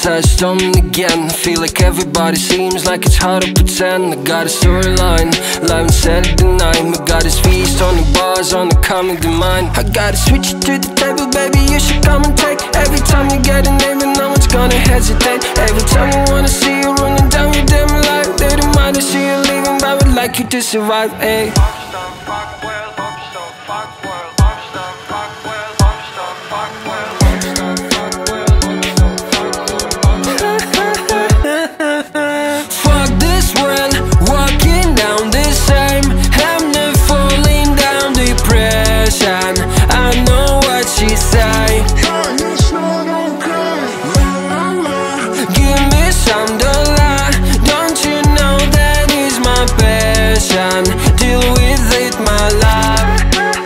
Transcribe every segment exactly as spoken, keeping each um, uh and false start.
touched on again. Feel like everybody seems like it's hard to pretend. I got a storyline, live on Saturday night. We got his feast on the bars, on the comedy mine. I gotta switch it to the table, baby, you should come and take. Every time you get a name and no one's gonna hesitate. Every time you wanna see you running down your damn life. They don't mind to see you leaving, but would like you to survive, ayy. Deal with it, my love.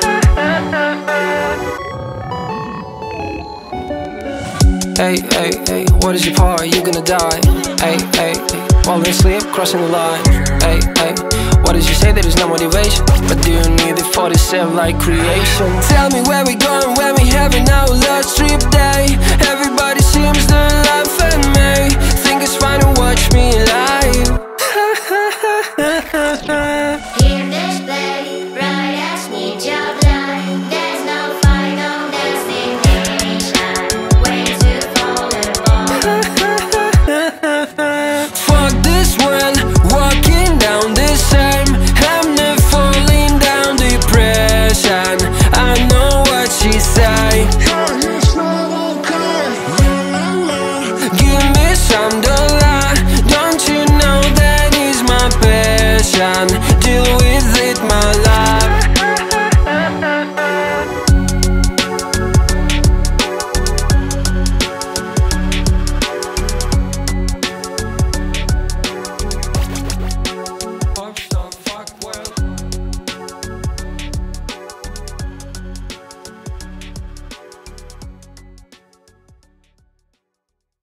Hey, hey, hey, what is your part? You gonna die. Hey, hey, hey, while in sleep, crossing the line. Hey, hey, what does you say? There is no motivation, but do you need it for the same like creation? Tell me where we going, when we having our last trip day. Everybody seems to laugh at me. Think it's fine to watch me